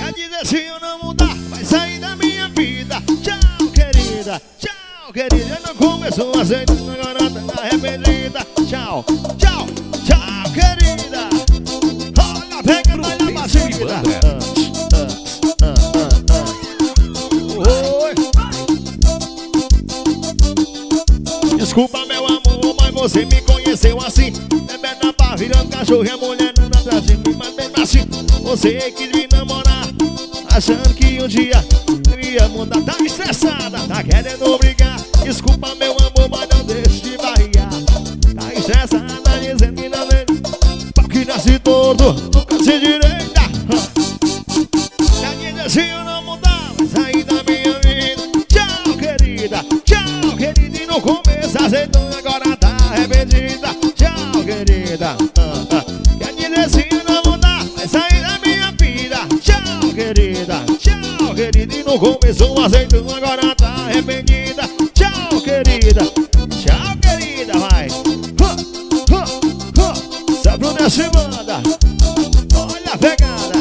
Quer dizer, se eu não mudar, vai sair da minha vida. Tchau, querida, tchau, querida. Não começou aceitando, agora tá arrependida. Tchau, tchau, tchau, querida. Olha, pega mais na batida. Desculpa, meu amor, mas você me conheceu assim. Bebendo na barra, virando cachorro e a mulher anda atrás de mim. Mas mesmo assim, você quis me namorar, achando que um dia eu ia mudar. Tá estressada, tá querendo brigar. Desculpa, meu amor, mas não deixe de barriar. Tá estressada, dizendo que não vem. Pau que nasce torto, nunca se direita. Já disse, se eu não mudar, vai sair da minha vida. Tchau, querida, tchau, querida. E no começo aceitou, agora tá arrependida. Tchau, querida. Quer dizer, se eu não mudar, vai sair da minha vida. Tchau, querida, tchau, querida. E no começo aceitou, agora tá arrependida. Tchau, querida, tchau, querida, vai. Só pro desce manda. Olha a pegada.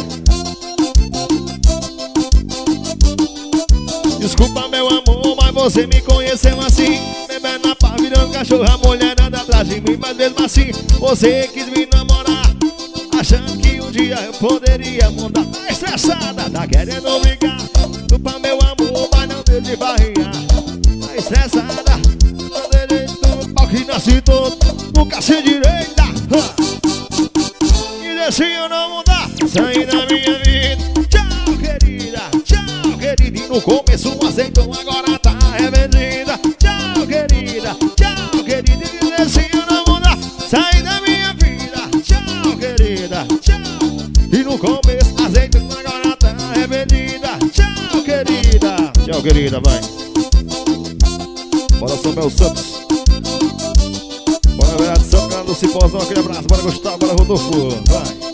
Desculpa, meu amor, mas você me conheceu assim. Bebendo na pá, virando cachorro, a mulher anda atrás de mim. Mas mesmo assim, você quis me namorar, achando que um dia eu poderia mudar. Tá estressada, tá querendo brigar. Desculpa, meu amor, mas não deu de barrigar. Tá estressada, não deu de pau que nasce todo, nunca se direita. E se eu não mudar, sair da minha vida. Tchau, querida, tchau, querida. E no começo aceitou, agora tá arrependida. Tchau, querida, tchau, querida. E se eu não mudar, sair da minha vida. Tchau, querida, tchau. E no começo aceitou, agora tá arrependida. Tchau, querida, tchau, querida, vai. Bora, Samuel Santos. Bora, Vera de São Carlos, Cipózão, aquele abraço. Bora, Gustavo, bora, Rodolfo, vai.